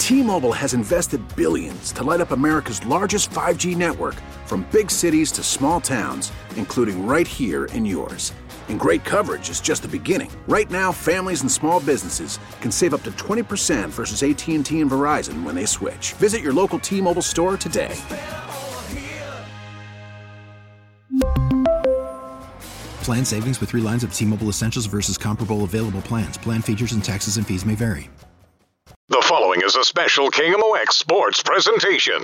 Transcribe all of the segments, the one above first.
T-Mobile has invested billions to light up America's largest 5G network, from big cities to small towns, including right here in yours. And great coverage is just the beginning. Right now, families and small businesses can save up to 20% versus AT&T and Verizon when they switch. Visit your local T-Mobile store today. Plan savings with 3 lines of T-Mobile Essentials versus comparable available plans. Plan features and taxes and fees may vary. The following is a special KMOX sports presentation.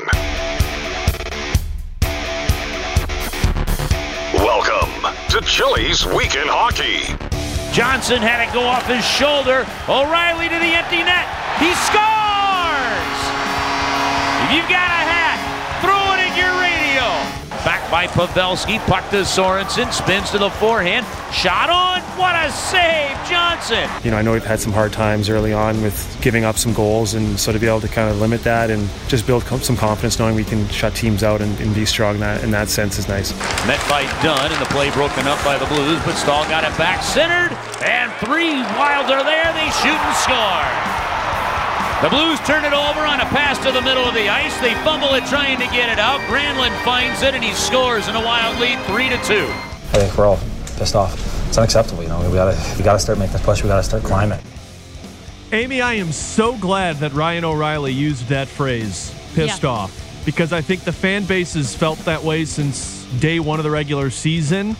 Welcome to Chili's Week in Hockey. Johnson had it go off his shoulder. O'Reilly to the empty net. He scores! If you've got a hat, throw it in your radio. Back by Pavelski. Puck to Sorensen. Spins to the forehand. Shot on. What a save, Johnson. I know we've had some hard times early on with giving up some goals, and so to be able to kind of limit that and just build some confidence knowing we can shut teams out and be strong in that sense is nice. Met by Dunn, and the play broken up by the Blues, but Stahl got it back centered, and 3 Wilds are there. They shoot and score. The Blues turn it over on a pass to the middle of the ice. They fumble it trying to get it out. Granlund finds it, and he scores in a Wild lead 3-2. I think we're all pissed off. It's unacceptable. We gotta start making this push. We gotta start climbing. Amy, I am so glad that Ryan O'Reilly used that phrase, pissed off, because I think the fan base has felt that way since day one of the regular season.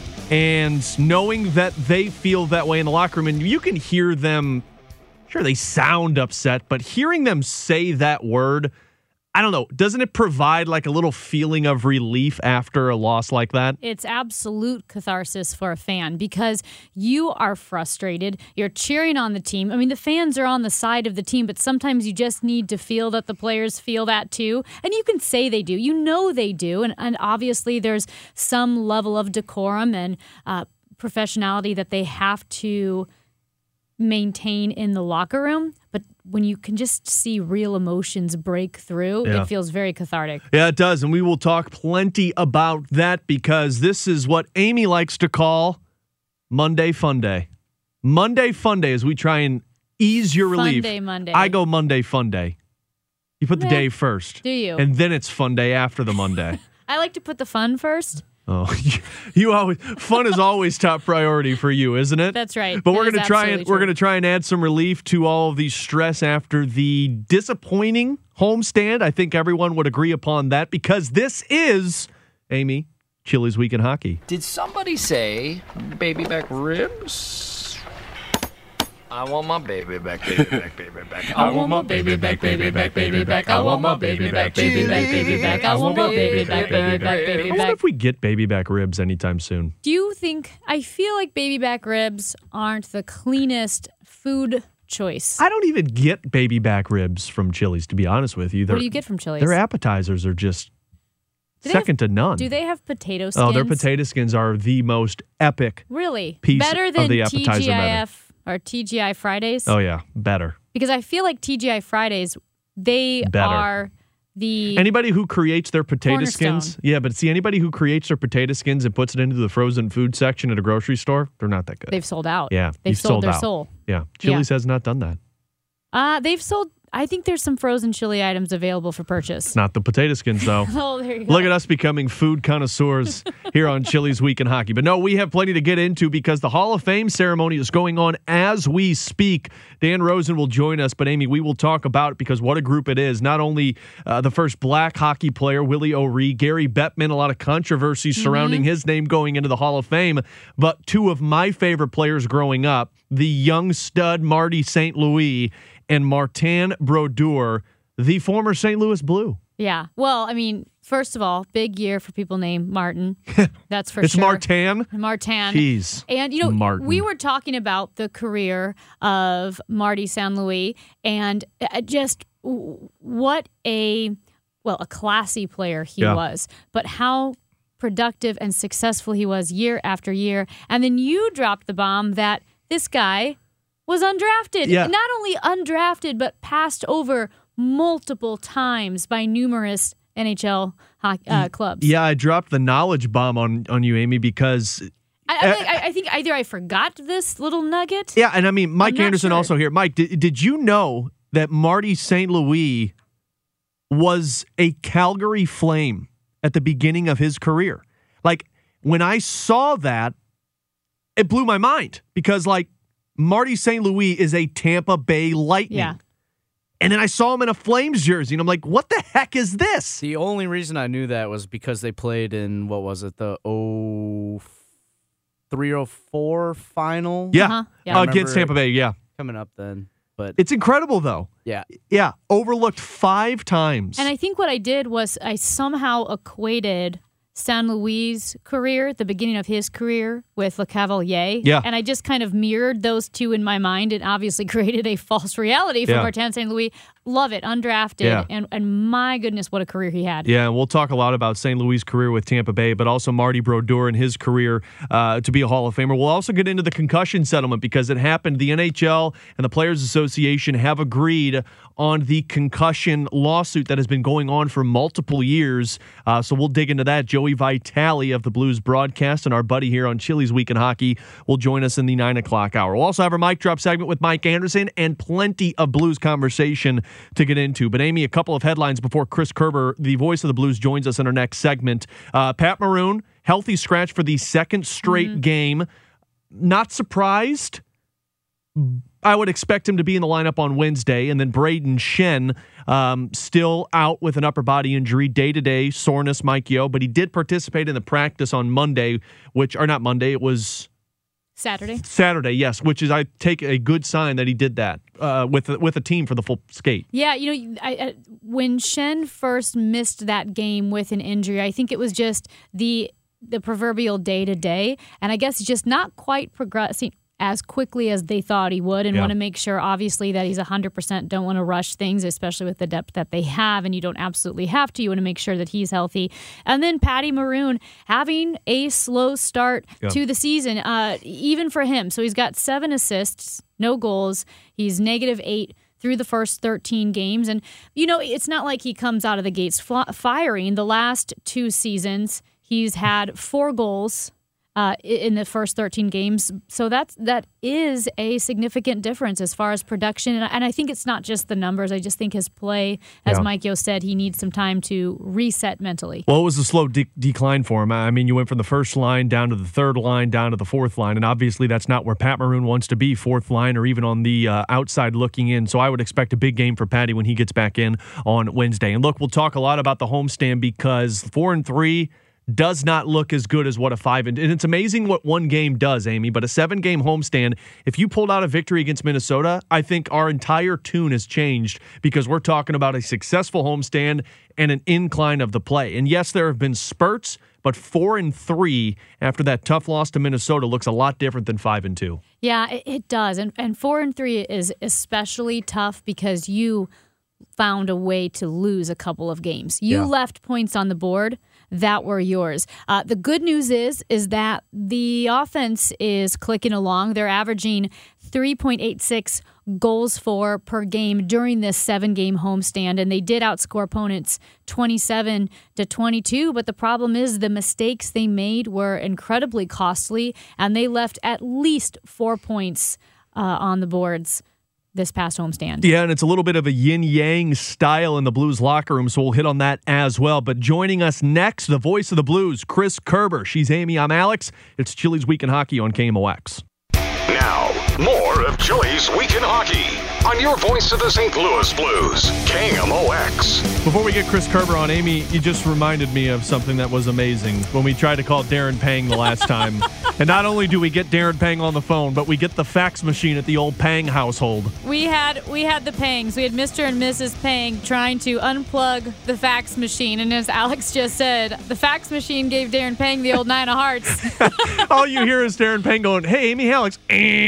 And knowing that they feel that way in the locker room, and you can hear them, sure, they sound upset, but hearing them say that word, I don't know, doesn't it provide like a little feeling of relief after a loss like that? It's absolute catharsis for a fan because you are frustrated. You're cheering on the team. I mean, the fans are on the side of the team, but sometimes you just need to feel that the players feel that too. And you can say they do. You know they do. And obviously there's some level of decorum and professionality that they have to maintain in the locker room, but when you can just see real emotions break through, it feels very cathartic. Yeah, it does, and we will talk plenty about that because this is what Amy likes to call Monday Fun Day. Monday Fun Day as we try and ease your relief. Monday. I go Monday Fun Day. You put the day first. Do you? And then it's Fun Day after the Monday. I like to put the fun first. Oh, you always fun is always top priority for you, isn't it? That's right. But we're going to try and add some relief to all of the stress after the disappointing homestand. I think everyone would agree upon that because this is, Amy, Chili's Week in Hockey. Did somebody say baby back ribs? I want my baby back, baby back, baby back. I want my baby back, baby back, baby back. I want my baby back, baby back, baby back. I want my baby back, baby back, baby back. I wonder if we get baby back ribs anytime soon. Do you think, I feel like baby back ribs aren't the cleanest food choice. I don't even get baby back ribs from Chili's, to be honest with you. What do you get from Chili's? Their appetizers are just second to none. Do they have potato skins? Oh, their potato skins are the most epic piece better than of the appetizer TGIF or TGI Fridays? Oh, yeah. Better. Because I feel like TGI Fridays, they are the anybody who creates their potato cornerstone. skins. Yeah, but see, anybody who creates their potato skins and puts it into the frozen food section at a grocery store, they're not that good. They've sold out. Yeah. They've sold their out. soul. Yeah. Chili's has not done that. They've sold, I think there's some frozen chili items available for purchase. It's not the potato skins, though. Oh, there you go. Look at us becoming food connoisseurs here on Chili's Week in Hockey. But no, we have plenty to get into because the Hall of Fame ceremony is going on as we speak. Dan Rosen will join us, but Amy, we will talk about it because what a group it is. Not only the first black hockey player, Willie O'Ree, Gary Bettman, a lot of controversy surrounding his name going into the Hall of Fame, but two of my favorite players growing up, the young stud Marty St. Louis and Martin Brodeur, the former St. Louis Blue. Yeah. Well, I mean, first of all, big year for people named Martin. That's for it's sure. Martin? Martin. Jeez. And, you know, Martin. We were talking about the career of Marty St. Louis and just what a classy player he was, but how productive and successful he was year after year. And then you dropped the bomb that this guy was undrafted. Yeah. Not only undrafted, but passed over multiple times by numerous NHL clubs. Yeah, I dropped the knowledge bomb on you, Amy, because I think either I forgot this little nugget. Yeah, and I mean, Mike Anderson also here. Mike, did you know that Marty St. Louis was a Calgary Flame at the beginning of his career. Like, when I saw that, it blew my mind because, like, Marty St. Louis is a Tampa Bay Lightning. Yeah. And then I saw him in a Flames jersey, and I'm like, what the heck is this? The only reason I knew that was because they played in, what was it, the 03-04 final? Yeah, against Tampa Bay, yeah. Coming up then. But it's incredible, though. Yeah. Yeah, overlooked 5 times. And I think what I did was I somehow equated St. Louis' career, the beginning of his career with Le Cavalier. Yeah. And I just kind of mirrored those two in my mind and obviously created a false reality for Martin St. Louis. Love it, undrafted. Yeah. And my goodness, what a career he had. Yeah, and we'll talk a lot about St. Louis' career with Tampa Bay, but also Marty Brodeur and his career to be a Hall of Famer. We'll also get into the concussion settlement because it happened. The NHL and the Players Association have agreed on the concussion lawsuit that has been going on for multiple years. So we'll dig into that. Joey Vitale of the Blues broadcast and our buddy here on Chili's Week in Hockey will join us in the 9 o'clock hour. We'll also have our mic drop segment with Mike Anderson and plenty of Blues conversation to get into. But Amy, a couple of headlines before Chris Kerber, the voice of the Blues, joins us in our next segment. Pat Maroon, healthy scratch for the second straight game. Not surprised. I would expect him to be in the lineup on Wednesday. And then Braden Shen, still out with an upper body injury, day-to-day soreness, Mike Yeo. But he did participate in the practice on Monday, it was Saturday, yes, which is, I take a good sign that he did that with a team for the full skate. Yeah, I when Shen first missed that game with an injury, I think it was just the proverbial day-to-day, and I guess he's just not quite progressing as quickly as they thought he would, and want to make sure, obviously, that he's 100%. Don't want to rush things, especially with the depth that they have, and you don't absolutely have to. You want to make sure that he's healthy. And then Patty Maroon having a slow start to the season, even for him. So he's got 7 assists, no goals. He's -8 through the first 13 games. And, it's not like he comes out of the gates firing. The last 2 seasons, he's had 4 goals in the first 13 games. So that is a significant difference as far as production. And I think it's not just the numbers. I just think his play, as Mike Yeo said, he needs some time to reset mentally. Well, it was a slow decline for him. I mean, you went from the first line down to the third line, down to the fourth line. And obviously that's not where Pat Maroon wants to be, fourth line or even on the outside looking in. So I would expect a big game for Patty when he gets back in on Wednesday. And look, we'll talk a lot about the homestand because 4-3 does not look as good as what a 5 and it's amazing what one game does, Amy, but a 7-game homestand, if you pulled out a victory against Minnesota, I think our entire tune has changed because we're talking about a successful homestand and an incline of the play. And yes, there have been spurts, but 4-3 after that tough loss to Minnesota looks a lot different than 5-2. Yeah, it does. And 4-3 is especially tough because you found a way to lose a couple of games. You left points on the board that were yours. The good news is that the offense is clicking along. They're averaging 3.86 goals for per game during this 7-game homestand, and they did outscore opponents 27-22. But the problem is the mistakes they made were incredibly costly, and they left at least 4 points on the boards this past homestand. Yeah, and it's a little bit of a yin-yang style in the Blues locker room, so we'll hit on that as well. But joining us next, the voice of the Blues, Chris Kerber. She's Amy, I'm Alex. It's Chili's Week in Hockey on KMOX. Now, more of Chili's Week in Hockey on your voice of the St. Louis Blues, KMOX. Before we get Chris Kerber on, Amy, you just reminded me of something that was amazing when we tried to call Darren Pang the last time. And not only do we get Darren Pang on the phone, but we get the fax machine at the old Pang household. We had the Pangs. We had Mr. and Mrs. Pang trying to unplug the fax machine. And as Alex just said, the fax machine gave Darren Pang the old 9 of hearts. All you hear is Darren Pang going, "Hey, Amy, Alex,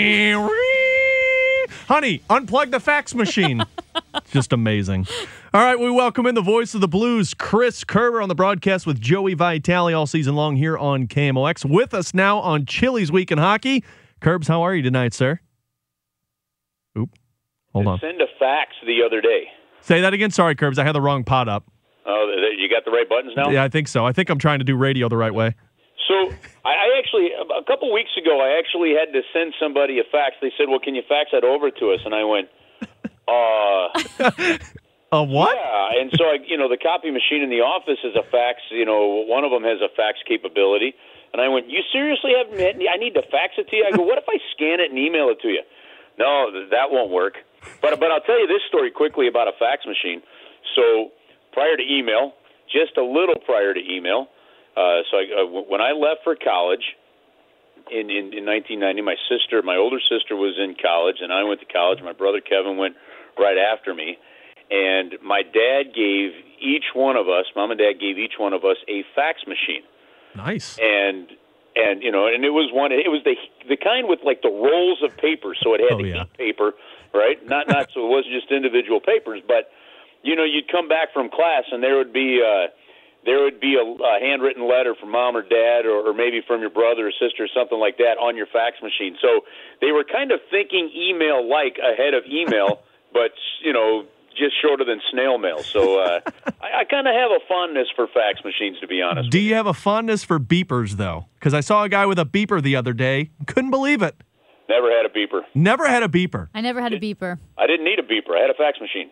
honey, unplug the fax machine." Just amazing. All right, we welcome in the voice of the Blues, Chris Kerber, on the broadcast with Joey Vitale all season long here on KMOX. With us now on Chili's Week in Hockey. Kerbs, how are you tonight, sir? Oop, hold on. Send a fax the other day. Say that again. Sorry, Kerbs, I had the wrong pot up. Oh, you got the right buttons now? Yeah, I think so. I think I'm trying to do radio the right way. So I actually, a couple weeks ago, I actually had to send somebody a fax. They said, well, can you fax that over to us? And I went, A what? Yeah, and so the copy machine in the office is a fax. One of them has a fax capability, and I went, "You seriously have? I need to fax it to you." I go, "What if I scan it and email it to you?" No, that won't work. But I'll tell you this story quickly about a fax machine. So prior to email, just a little prior to email, when I left for college in 1990, my older sister was in college, and I went to college. My brother Kevin went right after me. And my dad gave each one of us, Mom and Dad gave each one of us a fax machine. Nice. And it was the kind with like the rolls of paper, so it had heat paper, right? Not so it wasn't just individual papers, but you'd come back from class and there would be a handwritten letter from Mom or Dad or maybe from your brother or sister or something like that on your fax machine. So they were kind of thinking email like ahead of email, but just shorter than snail mail. So I kind of have a fondness for fax machines, to be honest. Do you have a fondness for beepers, though? Because I saw a guy with a beeper the other day. Couldn't believe it. Never had a beeper. Never had a beeper. I never had a beeper. I didn't need a beeper. I had a fax machine.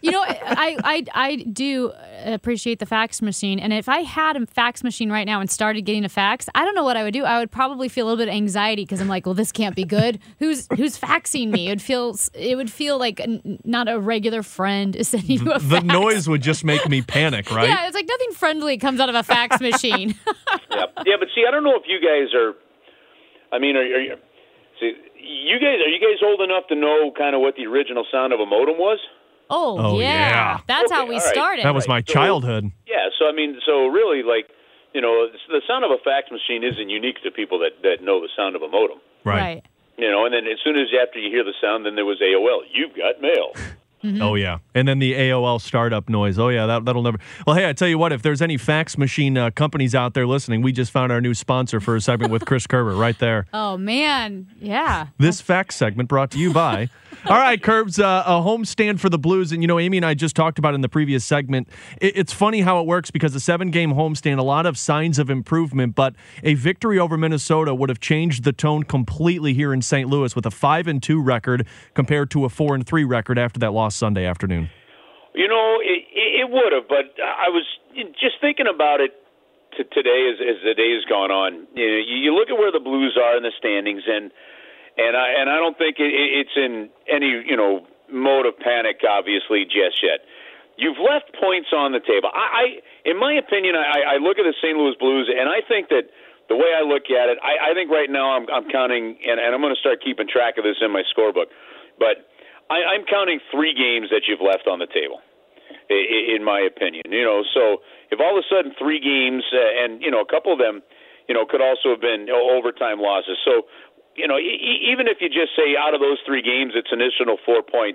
I do appreciate the fax machine. And if I had a fax machine right now and started getting a fax, I don't know what I would do. I would probably feel a little bit of anxiety because I'm like, well, this can't be good. Who's faxing me? It would feel like not a regular friend is sending you a fax. The noise would just make me panic, right? Yeah, it's like nothing friendly comes out of a fax machine. Yeah, but see, I don't know if you guys are. I mean, are you guys old enough to know kind of what the original sound of a modem was? Oh yeah. That's okay, how we started. That was my childhood. Yeah, so really, like, the sound of a fax machine isn't unique to people that know the sound of a modem. Right. And then as soon as after you hear the sound, then there was AOL. You've got mail. Mm-hmm. Oh, yeah. And then the AOL startup noise. Oh, yeah, that'll never... Well, hey, I tell you what, if there's any fax machine companies out there listening, we just found our new sponsor for a segment with Chris Kerber right there. Oh, man. Yeah. This fax segment brought to you by... All right, Curbs, a homestand for the Blues. And, Amy and I just talked about in the previous segment, it's funny how it works because a 7-game homestand, a lot of signs of improvement, but a victory over Minnesota would have changed the tone completely here in St. Louis with a 5-2 record compared to a 4-3 record after that loss Sunday afternoon. It would have, but I was just thinking about it today as the day has gone on. You look at where the Blues are in the standings, and I don't think it's in any mode of panic, obviously, just yet. You've left points on the table. In my opinion, I look at the St. Louis Blues, and I think that the way I look at it, I think right now I'm counting, and I'm going to start keeping track of this in my scorebook, but I'm counting 3 games that you've left on the table, in my opinion. So if all of a sudden 3 games, and a couple of them, could also have been overtime losses. So, even if you just say out of those 3 games, it's an additional 4 points,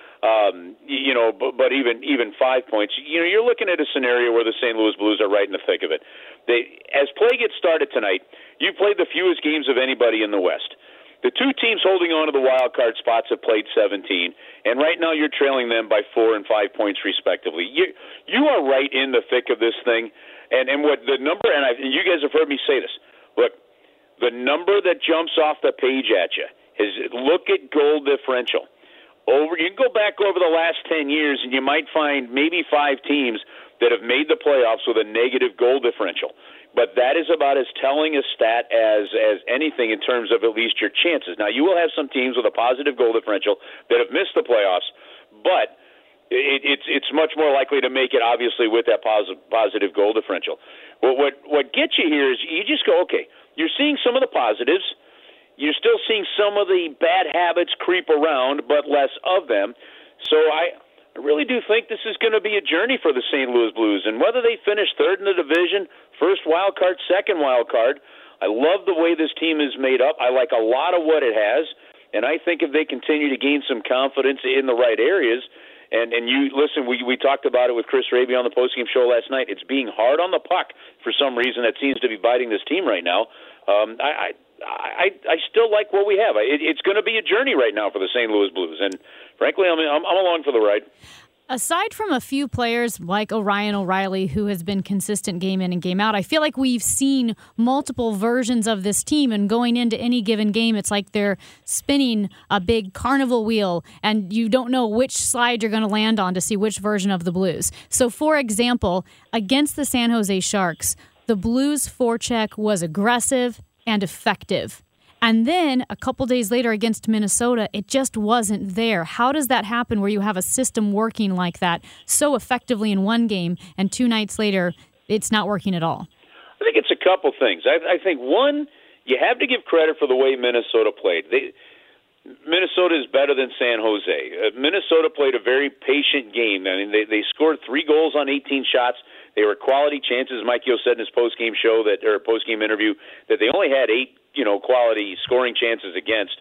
but even 5 points, you're looking at a scenario where the St. Louis Blues are right in the thick of it. As play gets started tonight, you played the fewest games of anybody in the West. The 2 teams holding on to the wild card spots have played 17, and right now you're trailing them by 4 and 5 points respectively. You are right in the thick of this thing, and what the number, and you guys have heard me say this. Look, the number that jumps off the page at you is look at goal differential. You can go back over the last 10 years, and you might find maybe 5 teams that have made the playoffs with a negative goal differential. But that is about as telling a stat as anything in terms of at least your chances. Now, you will have some teams with a positive goal differential that have missed the playoffs, but it's much more likely to make it, obviously, with that positive goal differential. What gets you here is you just go, okay, you're seeing some of the positives. You're still seeing some of the bad habits creep around, but less of them. So I really do think this is going to be a journey for the St. Louis Blues. And whether they finish 3rd in the division, 1st wild card, 2nd wild card, I love the way this team is made up. I like a lot of what it has. And I think if they continue to gain some confidence in the right areas, and you listen, we talked about it with Chris Raby on the postgame show last night. It's being hard on the puck for some reason that seems to be biting this team right now. I still like what we have. It's going to be a journey right now for the St. Louis Blues, and frankly, I'm along for the ride. Aside from a few players like Orion O'Reilly, who has been consistent game in and game out, I feel like we've seen multiple versions of this team, and going into any given game, it's like they're spinning a big carnival wheel, and you don't know which slide you're going to land on to see which version of the Blues. So, for example, against the San Jose Sharks, the Blues forecheck was aggressive and effective. And then a couple days later against Minnesota, it just wasn't there. How does that happen where you have a system working like that so effectively in one game and 2 nights later it's not working at all? I think it's a couple things. I think, one, you have to give credit for the way Minnesota played. Minnesota is better than San Jose. Minnesota played a very patient game. I mean, they scored 3 goals on 18 shots. They were quality chances. Mike Yeo said in his postgame show postgame interview that they only had 8 quality scoring chances against.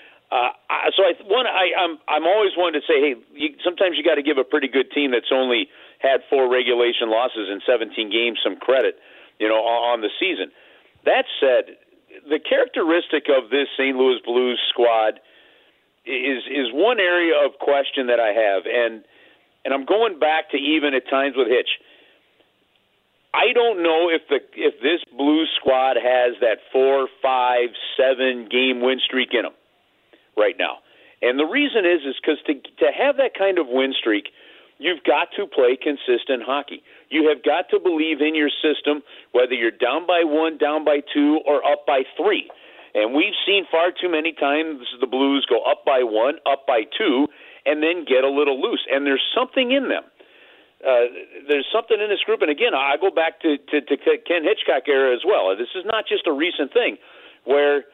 I'm always one to say, hey, sometimes you got to give a pretty good team that's only had 4 regulation losses in 17 games some credit, on the season. That said, the characteristic of this St. Louis Blues squad is one area of question that I have, and I'm going back to even at times with Hitch. I don't know if this Blues squad has that 4, 5, 7 game win streak in them right now. And the reason is because to have that kind of win streak, you've got to play consistent hockey. You have got to believe in your system, whether you're down by 1, down by 2, or up by 3. And we've seen far too many times the Blues go up by 1, up by 2, and then get a little loose. And there's something in them. There's something in this group, and again, I go back to Ken Hitchcock era as well. This is not just a recent thing where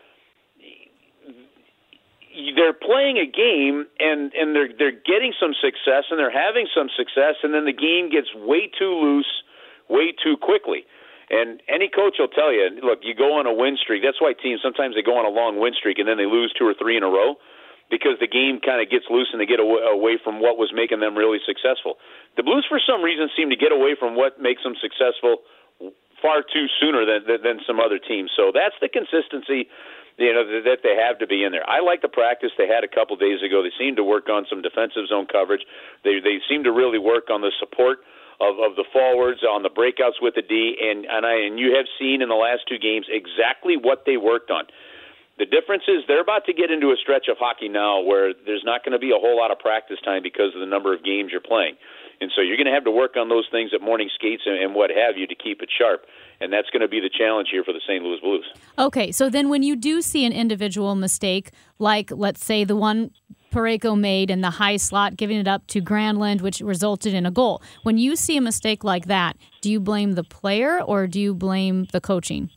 they're playing a game and they're getting some success and they're having some success, and then the game gets way too loose, way too quickly. And any coach will tell you, look, you go on a win streak. That's why teams sometimes they go on a long win streak and then they lose 2 or 3 in a row, because the game kind of gets loose and they get away from what was making them really successful. The Blues, for some reason, seem to get away from what makes them successful far too sooner than some other teams. So that's the consistency, that they have to be in there. I like the practice they had a couple days ago. They seemed to work on some defensive zone coverage. They seem to really work on the support of the forwards, on the breakouts with the D, and you have seen in the last 2 games exactly what they worked on. The difference is they're about to get into a stretch of hockey now where there's not going to be a whole lot of practice time because of the number of games you're playing. And so you're going to have to work on those things at morning skates and what have you to keep it sharp. And that's going to be the challenge here for the St. Louis Blues. Okay, so then when you do see an individual mistake, like let's say the one Parayko made in the high slot, giving it up to Granlund, which resulted in a goal. When you see a mistake like that, do you blame the player or do you blame the coaching?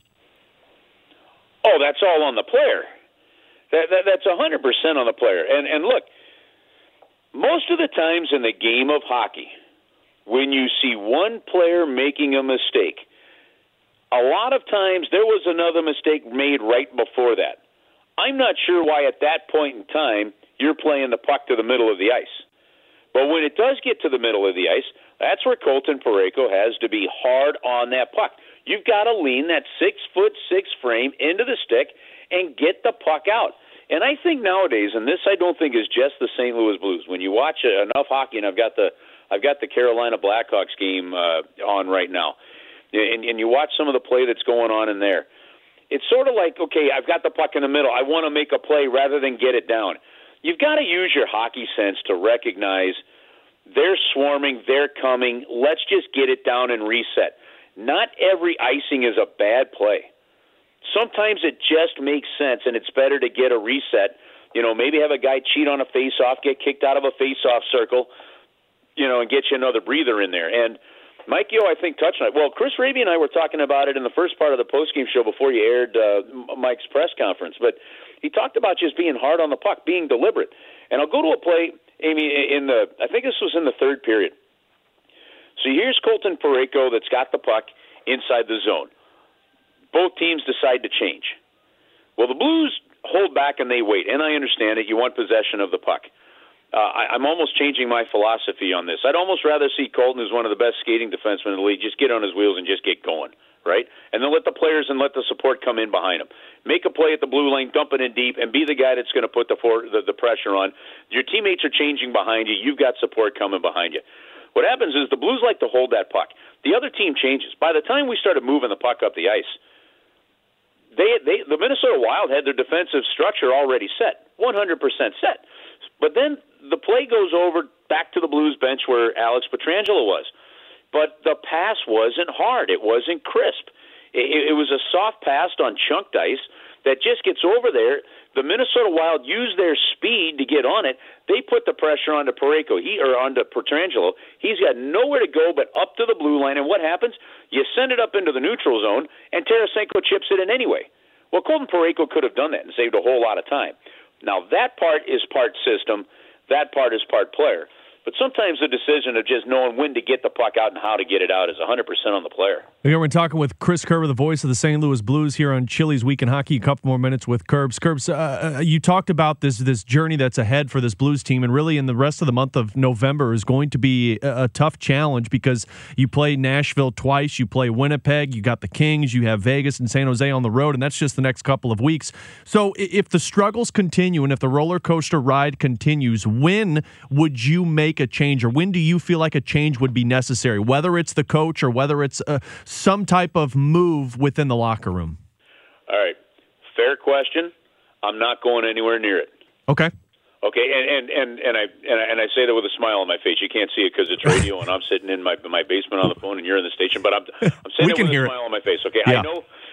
Oh, that's all on the player. That's 100% on the player. And look, most of the times in the game of hockey, when you see one player making a mistake, a lot of times there was another mistake made right before that. I'm not sure why at that point in time you're playing the puck to the middle of the ice. But when it does get to the middle of the ice, that's where Colton Parayko has to be hard on that puck. You've got to lean that 6'6" frame into the stick and get the puck out. And I think nowadays, and this I don't think is just the St. Louis Blues, when you watch enough hockey, and I've got the Carolina Blackhawks game on right now, and you watch some of the play that's going on in there, it's sort of like, okay, I've got the puck in the middle. I want to make a play rather than get it down. You've got to use your hockey sense to recognize they're swarming, they're coming, let's just get it down and reset. Not every icing is a bad play. Sometimes it just makes sense, and it's better to get a reset. Maybe have a guy cheat on a face-off, get kicked out of a face-off circle, and get you another breather in there. And Mike Yeo, I think, touched on it. Well, Chris Raby and I were talking about it in the first part of the postgame show before you aired Mike's press conference. But he talked about just being hard on the puck, being deliberate. And I'll go to a play, Amy, I think this was in the 3rd period. So here's Colton Parayko that's got the puck inside the zone. Both teams decide to change. Well, the Blues hold back and they wait, and I understand it. You want possession of the puck. I'm almost changing my philosophy on this. I'd almost rather see Colton, who's one of the best skating defensemen in the league, just get on his wheels and just get going, right? And then let the players and let the support come in behind him. Make a play at the blue line, dump it in deep, and be the guy that's going to put the pressure on. Your teammates are changing behind you. You've got support coming behind you. What happens is the Blues like to hold that puck. The other team changes. By the time we started moving the puck up the ice, the Minnesota Wild had their defensive structure already set, 100% set. But then the play goes over back to the Blues bench where Alex Pietrangelo was. But the pass wasn't hard. It wasn't crisp. It was a soft pass on chunked ice that just gets over there. The Minnesota Wild used their speed to get on it. They put the pressure onto onto Pietrangelo. He's got nowhere to go but up to the blue line. And what happens? You send it up into the neutral zone, and Tarasenko chips it in anyway. Well, Colton Parayko could have done that and saved a whole lot of time. Now, that part is part system. That part is part player. But sometimes the decision of just knowing when to get the puck out and how to get it out is 100% on the player. Again, we're talking with Chris Kerber, the voice of the St. Louis Blues, here on Chili's Week in Hockey. A couple more minutes with Kerbs. Kerbs, you talked about this journey that's ahead for this Blues team, and really in the rest of the month of November is going to be a tough challenge because you play Nashville twice, you play Winnipeg, you got the Kings, you have Vegas and San Jose on the road, and that's just the next couple of weeks. So if the struggles continue and if the roller coaster ride continues, when would you make a change, or when do you feel like a change would be necessary, whether it's the coach or whether it's some type of move within the locker room? All right. Fair question. I'm not going anywhere near it. Okay. Okay, and I say that with a smile on my face. You can't see it because it's radio, and I'm sitting in my basement on the phone, and you're in the station. But I'm saying it with a smile on my face. Okay, yeah.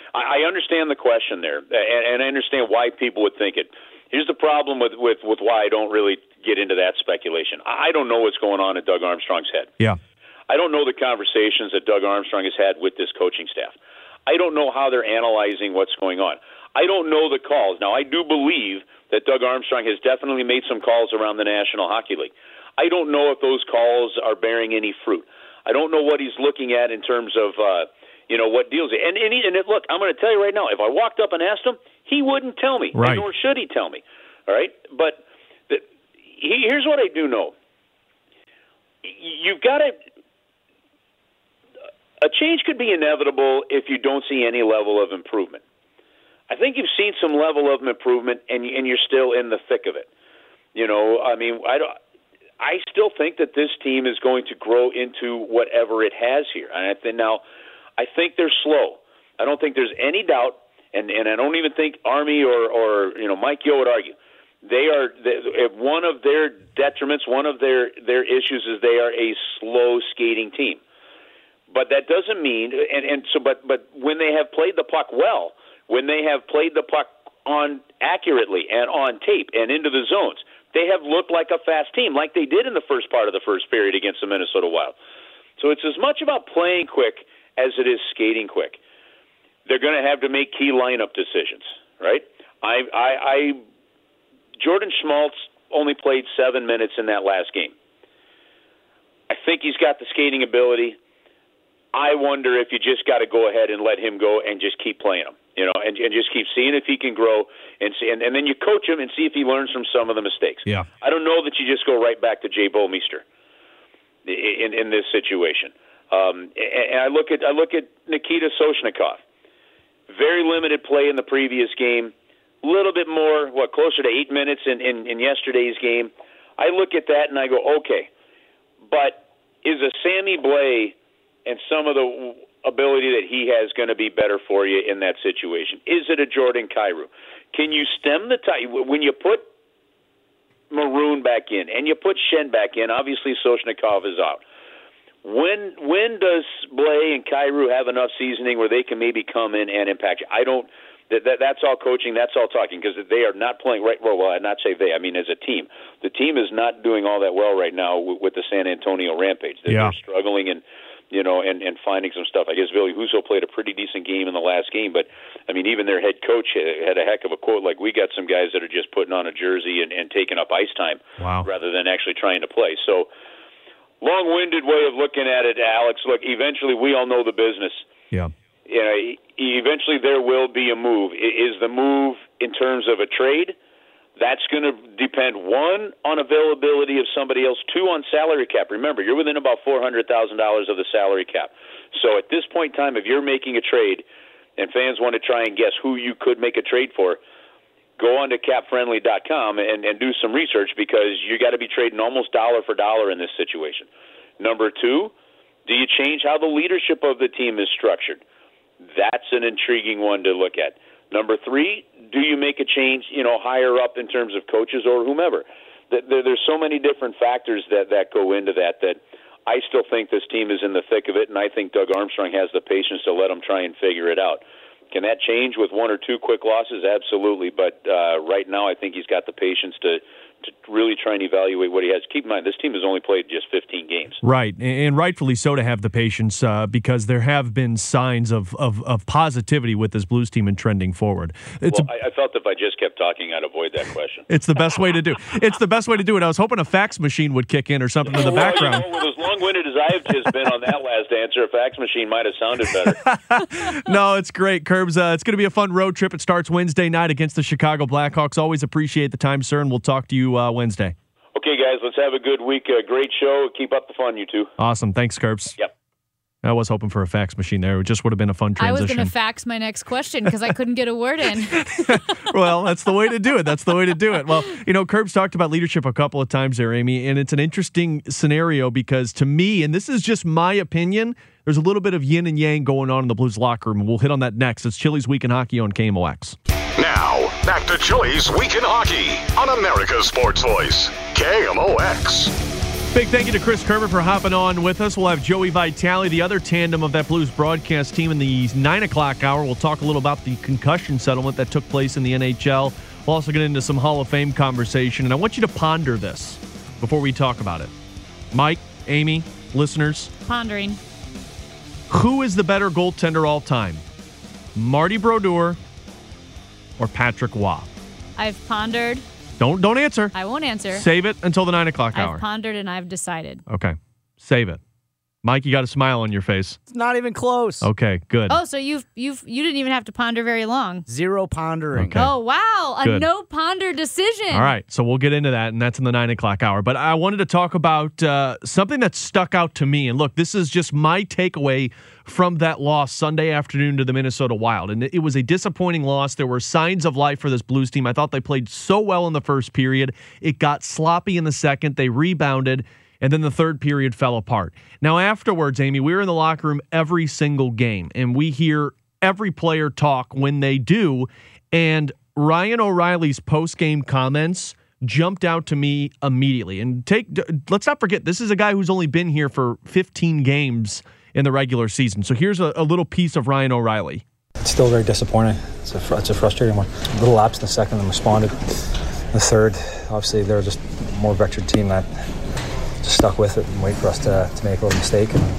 I understand the question there, and I understand why people would think it. Here's the problem with why I don't really get into that speculation. I don't know what's going on in Doug Armstrong's head. Yeah. I don't know the conversations that Doug Armstrong has had with this coaching staff. I don't know how they're analyzing what's going on. I don't know the calls. Now, I do believe that Doug Armstrong has definitely made some calls around the National Hockey League. I don't know if those calls are bearing any fruit. I don't know what he's looking at in terms of, what deals. And look, I'm going to tell you right now, if I walked up and asked him, he wouldn't tell me, right. Nor should he tell me. All right? But here's what I do know. You've got to... A change could be inevitable if you don't see any level of improvement. I think you've seen some level of improvement, and you're still in the thick of it. I still think that this team is going to grow into whatever it has here. And I think they're slow. I don't think there's any doubt, and I don't even think Army or Mike Yeo would argue. One of their detriments, one of their issues is they are a slow skating team. But that doesn't mean, but when they have played the puck well, when they have played the puck on accurately and on tape and into the zones, they have looked like a fast team, like they did in the first part of the first period against the Minnesota Wild. So it's as much about playing quick as it is skating quick. They're going to have to make key lineup decisions, right? Jordan Schmaltz only played 7 minutes in that last game. I think he's got the skating ability. I wonder if you just got to go ahead and let him go and just keep playing him, and just keep seeing if he can grow and see, and then you coach him and see if he learns from some of the mistakes. Yeah. I don't know that you just go right back to Jay Bouwmeester in this situation. And I look at Nikita Soshnikov. Very limited play in the previous game. A little bit more, closer to 8 minutes in yesterday's game. I look at that and I go, okay, but is a Sammy Blais and some of the ability that he has going to be better for you in that situation? Is it a Jordan Kyrou? Can you stem the tide? When you put Maroon back in and you put Schenn back in, obviously Soshnikov is out. When does Blais and Kyrou have enough seasoning where they can maybe come in and impact you? That's all coaching, that's all talking, because they are not playing right. Well, I'd not say they. I mean, as a team, the team is not doing all that well right now with the San Antonio Rampage. They're struggling and finding some stuff. I guess Ville Husso played a pretty decent game in the last game, but I mean, even their head coach had a heck of a quote. Like, we got some guys that are just putting on a jersey and taking up ice time rather than actually trying to play. So, long-winded way of looking at it, Alex. Look, eventually we all know the business. Yeah. Eventually there will be a move. Is the move in terms of a trade? That's going to depend, one, on availability of somebody else, two, on salary cap. Remember, you're within about $400,000 of the salary cap. So at this point in time, if you're making a trade and fans want to try and guess who you could make a trade for, go on to capfriendly.com and do some research, because you got to be trading almost dollar for dollar in this situation. Number two, do you change how the leadership of the team is structured? That's an intriguing one to look at. Number three, do you make a change, higher up in terms of coaches or whomever? There's so many different factors that go into that I still think this team is in the thick of it, and I think Doug Armstrong has the patience to let them try and figure it out. Can that change with one or two quick losses? Absolutely. But right now I think he's got the patience to really try and evaluate what he has. Keep in mind, this team has only played just 15 games. Right, and rightfully so to have the patience because there have been signs of positivity with this Blues team and trending forward. I felt if I just kept talking, I'd avoid that question. It's the best way to do. It's the best way to do it. I was hoping a fax machine would kick in or something in the background. With as long-winded as I've just been on that last answer, a fax machine might have sounded better. No, it's great, Curbs. It's going to be a fun road trip. It starts Wednesday night against the Chicago Blackhawks. Always appreciate the time, sir, and we'll talk to you Wednesday. Okay, guys, let's have a good week. Great show. Keep up the fun, you two. Awesome. Thanks, Curbs. Yep. I was hoping for a fax machine there. It just would have been a fun transition. I was going to fax my next question because I couldn't get a word in. Well, that's the way to do it. Well, Curbs talked about leadership a couple of times there, Amy, and it's an interesting scenario because to me, and this is just my opinion, there's a little bit of yin and yang going on in the Blues locker room, and we'll hit on that next. It's Chili's Week in Hockey on KMOX. Now, back to Chili's Week in Hockey on America's Sports Voice, KMOX. Big thank you to Chris Kerber for hopping on with us. We'll have Joey Vitale, the other tandem of that Blues broadcast team, in the 9 o'clock hour. We'll talk a little about the concussion settlement that took place in the NHL. We'll also get into some Hall of Fame conversation, and I want you to ponder this before we talk about it. Mike, Amy, listeners. Pondering. Who is the better goaltender all time? Marty Brodeur or Patrick Waugh? I've pondered. Don't answer. I won't answer. Save it until the 9 o'clock hour. I've pondered and I've decided. Okay. Save it. Mike, you got a smile on your face. It's not even close. Okay, good. Oh, so you didn't even have to ponder very long. Zero pondering. Okay. Oh, wow. A Good. no ponder decision. All right, so we'll get into that, and that's in the 9 o'clock hour. But I wanted to talk about something that stuck out to me. And look, this is just my takeaway from that loss Sunday afternoon to the Minnesota Wild. And it was a disappointing loss. There were signs of life for this Blues team. I thought they played so well in the first period. It got sloppy in the second. They rebounded. And then the third period fell apart. Now, afterwards, Amy, we were in the locker room every single game, and we hear every player talk when they do. And Ryan O'Reilly's post-game comments jumped out to me immediately. And let's not forget, this is a guy who's only been here for 15 games in the regular season. So here's a little piece of Ryan O'Reilly. It's still very disappointing. It's a frustrating one. A little lapse in the second and responded. The third, obviously, they're just a more veteran team that just stuck with it and wait for us to make a little mistake, and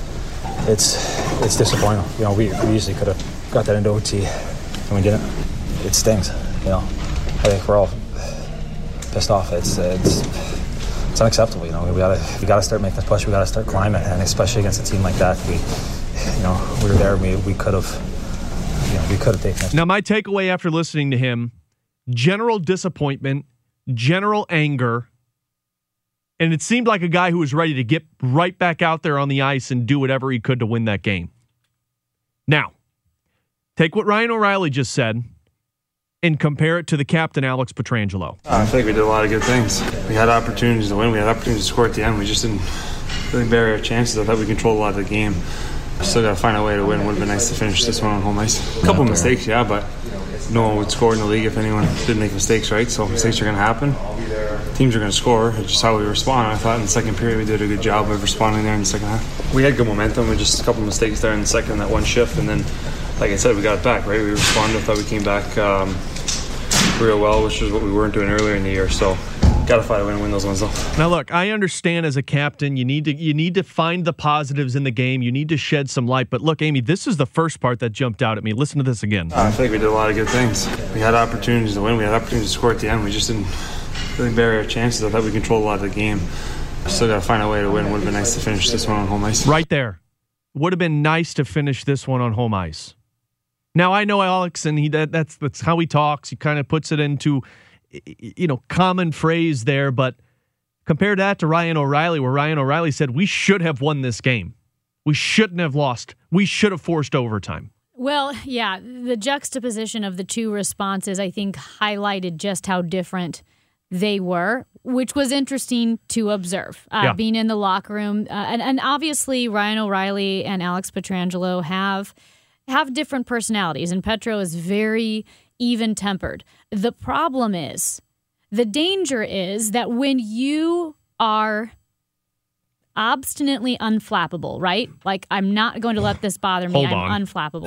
it's disappointing. We easily could have got that into OT and we didn't. It stings. I think we're all pissed off. It's unacceptable. We gotta start making this push. We gotta start climbing, and especially against a team like that, we were there. We could have taken it. Now, my takeaway after listening to him: general disappointment, general anger. And it seemed like a guy who was ready to get right back out there on the ice and do whatever he could to win that game. Now, take what Ryan O'Reilly just said and compare it to the captain, Alex Pietrangelo. I think we did a lot of good things. We had opportunities to win. We had opportunities to score at the end. We just didn't really bury our chances. I thought we controlled a lot of the game. Still got to find a way to win. Would have been nice to finish this one on home ice. A couple of mistakes, yeah, but no one would score in the league if anyone didn't make mistakes, right? So mistakes are going to happen. Teams are going to score. It's just how we respond. I thought in the second period we did a good job of responding there in the second half. We had good momentum. We just a couple mistakes there in the second, that one shift, and then, like I said, we got it back, right? We responded. I thought we came back real well, which is what we weren't doing earlier in the year. So got to find a way to win those ones, though. Now, look, I understand as a captain, you need to find the positives in the game. You need to shed some light. But look, Amy, this is the first part that jumped out at me. Listen to this again. I think we did a lot of good things. We had opportunities to win. We had opportunities to score at the end. We just didn't really bury our chances. I thought we controlled a lot of the game. Still got to find a way to win. Would have been nice to finish this one on home ice. Right there. Would have been nice to finish this one on home ice. Now, I know Alex, and that's how he talks. He kind of puts it into common phrase there, but compare that to Ryan O'Reilly, where Ryan O'Reilly said, we should have won this game. We shouldn't have lost. We should have forced overtime. Well, yeah, the juxtaposition of the two responses, I think, highlighted just how different they were, which was interesting to observe, being in the locker room. And obviously, Ryan O'Reilly and Alex Pietrangelo have different personalities, and Petro is very even-tempered. The problem is, the danger is that when you are obstinately unflappable, right? Like, I'm not going to let this bother me. I'm unflappable.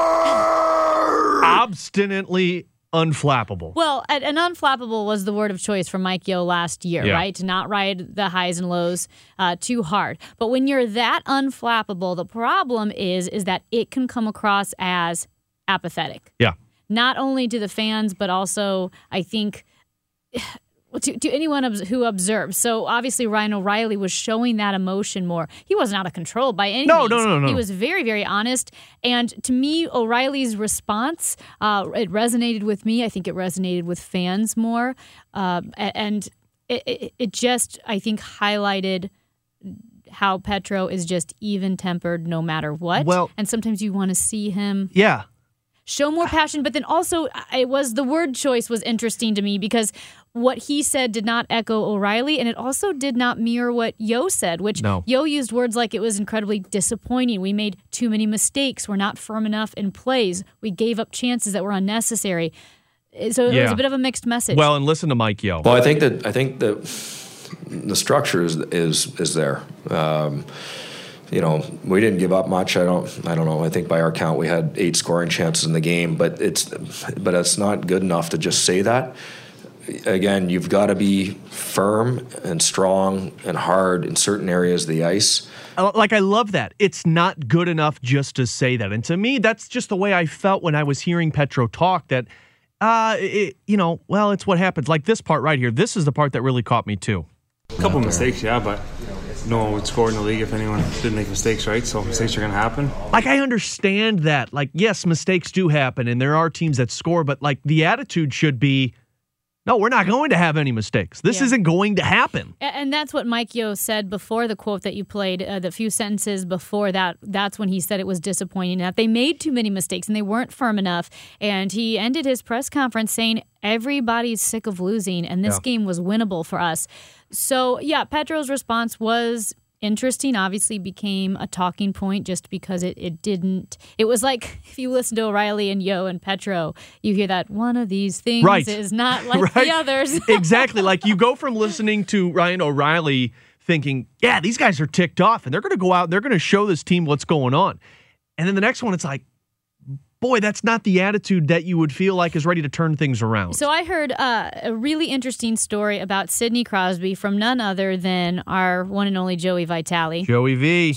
Obstinately unflappable. Well, an unflappable was the word of choice for Mike Yeo last year, right? To not ride the highs and lows too hard. But when you're that unflappable, the problem is that it can come across as apathetic. Yeah. Not only to the fans, but also, I think, to anyone who observes. So obviously Ryan O'Reilly was showing that emotion more. He wasn't out of control by any means. No. He was very, very honest. And to me, O'Reilly's response, it resonated with me. I think it resonated with fans more. And it just, I think, highlighted how Petro is just even-tempered no matter what. Well, and sometimes you want to see him show more passion. But then also, the word choice was interesting to me because what he said did not echo O'Reilly, and it also did not mirror what Yeo said, which Yeo used words like it was incredibly disappointing. We made too many mistakes. We're not firm enough in plays. We gave up chances that were unnecessary. So it was a bit of a mixed message. Well, and listen to Mike Yeo. Well, I think that the structure is there. We didn't give up much. I don't know. I think by our count we had 8 scoring chances in the game, but it's not good enough to just say that. Again, you've got to be firm and strong and hard in certain areas of the ice. I love that. It's not good enough just to say that. And to me, that's just the way I felt when I was hearing Petro talk, that, it's what happens. Like this part right here. This is the part that really caught me too. A couple mistakes, but no one would score in the league if anyone didn't make mistakes, right? So mistakes are going to happen. I understand that. Yes, mistakes do happen, and there are teams that score, but the attitude should be, no, we're not going to have any mistakes. This isn't going to happen. And that's what Mike Yeo said before the quote that you played, the few sentences before that. That's when he said it was disappointing that they made too many mistakes and they weren't firm enough. And he ended his press conference saying, everybody's sick of losing, and this game was winnable for us. So, Petro's response was interesting, obviously became a talking point just because it was like if you listen to O'Reilly and Yeo and Petro, you hear that one of these things is not like the others. Exactly. You go from listening to Ryan O'Reilly thinking, these guys are ticked off and they're going to go out and they're going to show this team what's going on. And then the next one, it's like, boy, that's not the attitude that you would feel like is ready to turn things around. So I heard a really interesting story about Sidney Crosby from none other than our one and only Joey Vitale. Joey V.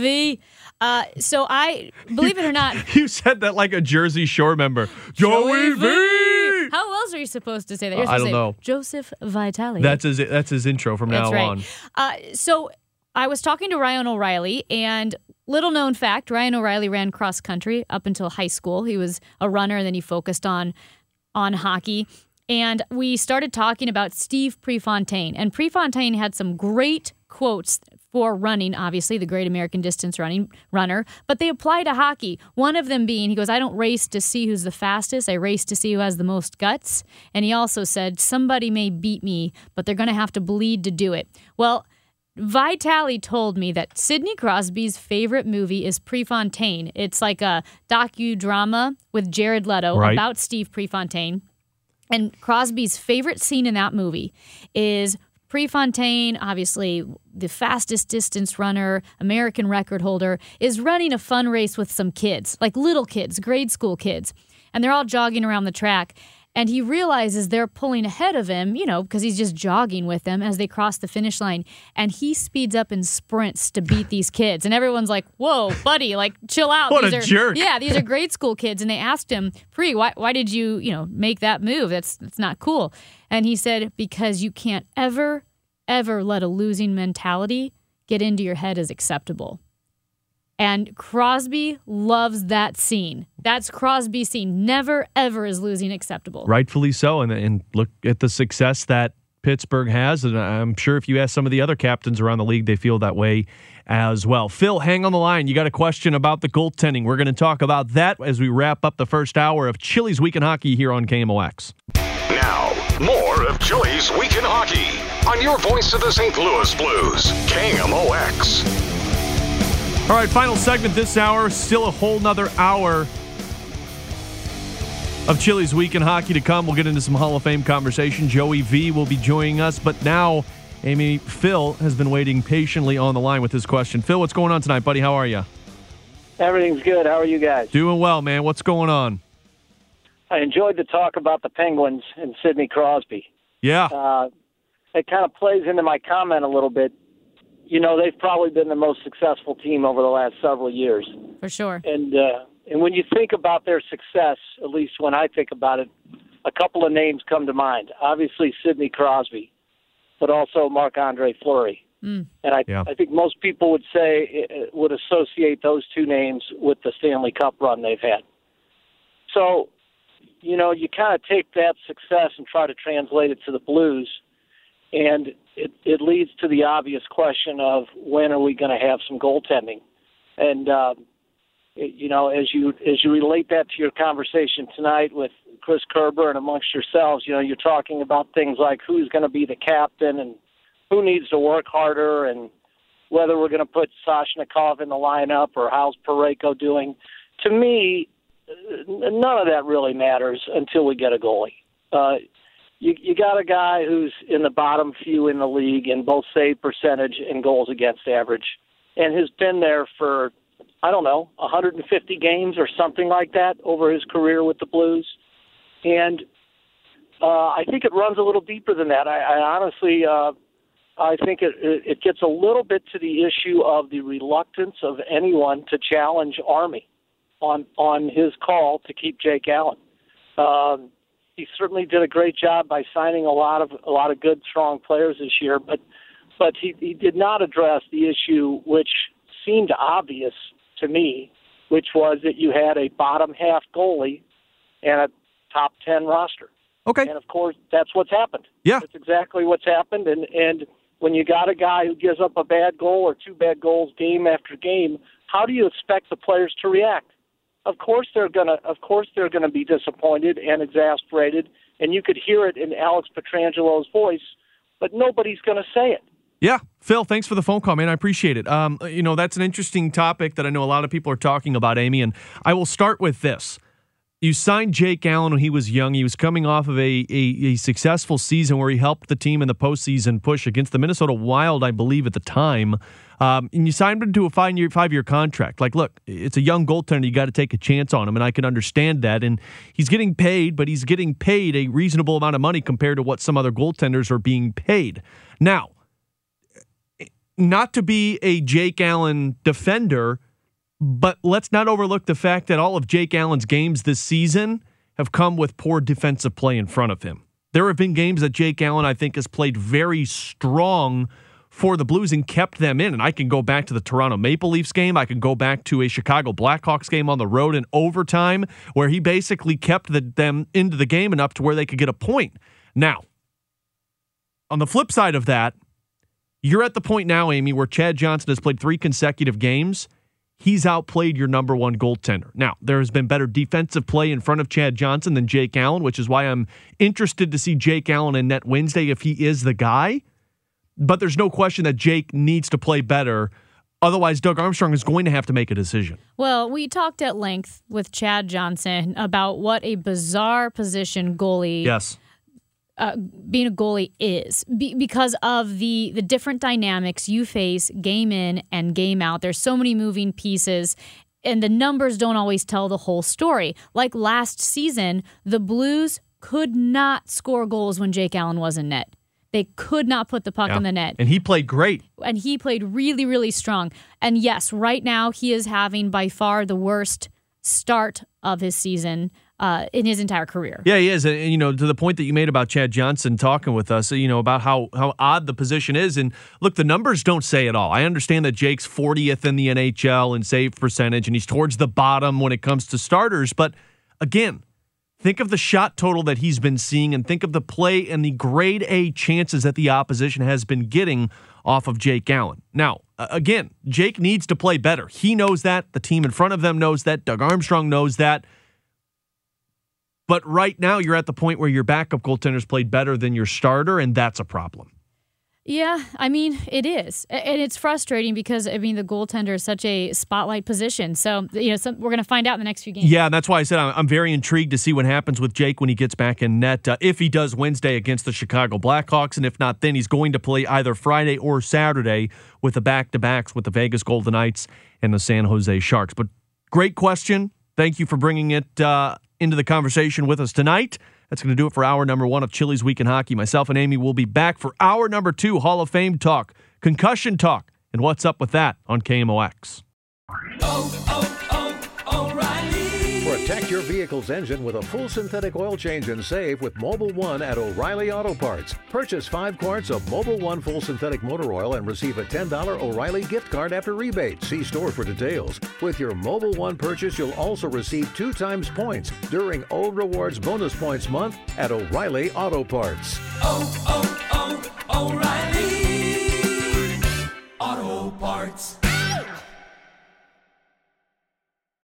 So I, believe it or not... You said that like a Jersey Shore member. Joey V! How else are you supposed to say that? I don't know. Joseph Vitale. That's his intro from now on. So I was talking to Ryan O'Reilly, and little known fact, Ryan O'Reilly ran cross country up until high school. He was a runner, and then he focused on hockey. And we started talking about Steve Prefontaine. And Prefontaine had some great quotes for running, obviously, the great American distance runner, but they apply to hockey. One of them being, he goes, I don't race to see who's the fastest. I race to see who has the most guts. And he also said, somebody may beat me, but they're going to have to bleed to do it. Well, Vitale told me that Sidney Crosby's favorite movie is Prefontaine. It's like a docudrama with Jared Leto about Steve Prefontaine. And Crosby's favorite scene in that movie is Prefontaine, obviously the fastest distance runner, American record holder, is running a fun race with some kids, like little kids, grade school kids. And they're all jogging around the track. And he realizes they're pulling ahead of him, because he's just jogging with them as they cross the finish line. And he speeds up and sprints to beat these kids. And everyone's like, whoa, buddy, chill out. What a jerk. Yeah, these are grade school kids. And they asked him, Pre, why did you, make that move? That's not cool. And he said, because you can't ever let a losing mentality get into your head as acceptable. And Crosby loves that scene. That's Crosby's scene. Never, ever is losing acceptable. Rightfully so. And look at the success that Pittsburgh has. And I'm sure if you ask some of the other captains around the league, they feel that way as well. Phil, hang on the line. You got a question about the goaltending. We're going to talk about that as we wrap up the first hour of Chili's Week in Hockey here on KMOX. Now, more of Chili's Week in Hockey on your voice of the St. Louis Blues, KMOX. All right, final segment this hour. Still a whole nother hour of Chili's Week in Hockey to come. We'll get into some Hall of Fame conversation. Joey V will be joining us. But now, Amy, Phil has been waiting patiently on the line with his question. Phil, what's going on tonight, buddy? How are you? Everything's good. How are you guys? Doing well, man. What's going on? I enjoyed the talk about the Penguins and Sidney Crosby. Yeah. It kind of plays into my comment a little bit. You know, they've probably been the most successful team over the last several years. For sure. And when you think about their success, at least when I think about it, a couple of names come to mind. Obviously, Sidney Crosby, but also Marc-Andre Fleury. And I think most people would would associate those two names with the Stanley Cup run they've had. So, you know, you kind of take that success and try to translate it to the Blues, and it leads to the obvious question of when are we going to have some goaltending? And, you know, as you relate that to your conversation tonight with Chris Kerber and amongst yourselves, you know, you're talking about things like who's going to be the captain and who needs to work harder and whether we're going to put Soshnikov in the lineup or how's Parayko doing. To me, none of that really matters until we get a goalie. You got a guy who's in the bottom few in the league in both save percentage and goals against average and has been there for, 150 games or something like that over his career with the Blues. And I think it runs a little deeper than that. I honestly, I think it gets a little bit to the issue of the reluctance of anyone to challenge Army on his call to keep Jake Allen. He certainly did a great job by signing a lot of good, strong players this year, but he did not address the issue which seemed obvious to me, which was that you had a bottom half goalie and a top 10 roster. Okay. And of course, that's what's happened. Yeah. That's exactly what's happened. And when you got a guy who gives up a bad goal or two bad goals game after game, how do you expect the players to react? Of course they're gonna be disappointed and exasperated, and you could hear it in Alex Petrangelo's voice, but nobody's gonna say it. Yeah. Phil, thanks for the phone call, man. I appreciate it. You know, that's an interesting topic that I know a lot of people are talking about, Amy, and I will start with this. You signed Jake Allen when he was young. He was coming off of a successful season where he helped the team in the postseason push against the Minnesota Wild, I believe, at the time. And you signed him to a 5-year contract. Like, look, it's a young goaltender. You got to take a chance on him, and I can understand that. And he's getting paid, but he's getting paid a reasonable amount of money compared to what some other goaltenders are being paid. Now, not to be a Jake Allen defender, but let's not overlook the fact that all of Jake Allen's games this season have come with poor defensive play in front of him. There have been games that Jake Allen, I think, has played very strong for the Blues and kept them in. And I can go back to the Toronto Maple Leafs game. I can go back to a Chicago Blackhawks game on the road in overtime where he basically kept them into the game enough to where they could get a point. Now, on the flip side of that, you're at the point now, Amy, where Chad Johnson has played 3 consecutive games. He's outplayed your number one goaltender. Now, there has been better defensive play in front of Chad Johnson than Jake Allen, which is why I'm interested to see Jake Allen in net Wednesday if he is the guy. But there's no question that Jake needs to play better. Otherwise, Doug Armstrong is going to have to make a decision. Well, we talked at length with Chad Johnson about what a bizarre position goalie being a goalie is because of the different dynamics you face game in and game out. There's so many moving pieces, and the numbers don't always tell the whole story. Like last season, the Blues could not score goals when Jake Allen was in net. They could not put the puck in the net. And he played great. And he played really, really strong. And yes, right now he is having by far the worst start of his season in his entire career. Yeah, he is. And, to the point that you made about Chad Johnson talking with us, about how odd the position is. And look, the numbers don't say it all. I understand that Jake's 40th in the NHL in save percentage, and he's towards the bottom when it comes to starters. But again, think of the shot total that he's been seeing and think of the play and the grade A chances that the opposition has been getting off of Jake Allen. Now, again, Jake needs to play better. He knows that. The team in front of them knows that. Doug Armstrong knows that. But right now, you're at the point where your backup goaltender's played better than your starter, and that's a problem. Yeah, I mean, it is. And it's frustrating because, the goaltender is such a spotlight position. So, we're going to find out in the next few games. Yeah, and that's why I said I'm very intrigued to see what happens with Jake when he gets back in net. If he does Wednesday against the Chicago Blackhawks, and if not, then he's going to play either Friday or Saturday with the back-to-backs with the Vegas Golden Knights and the San Jose Sharks. But great question. Thank you for bringing it into the conversation with us tonight. That's going to do it for hour number 1 of Chili's Week in Hockey. Myself and Amy will be back for hour number 2, Hall of Fame talk, concussion talk, and what's up with that on KMOX. O'Reilly. Protect your vehicle's engine with a full synthetic oil change and save with Mobil 1 at O'Reilly Auto Parts. Purchase 5 quarts of Mobil 1 full synthetic motor oil and receive a $10 O'Reilly gift card after rebate. See store for details. With your Mobil 1 purchase, you'll also receive 2 times points during O Rewards Bonus Points Month at O'Reilly Auto Parts. O'Reilly.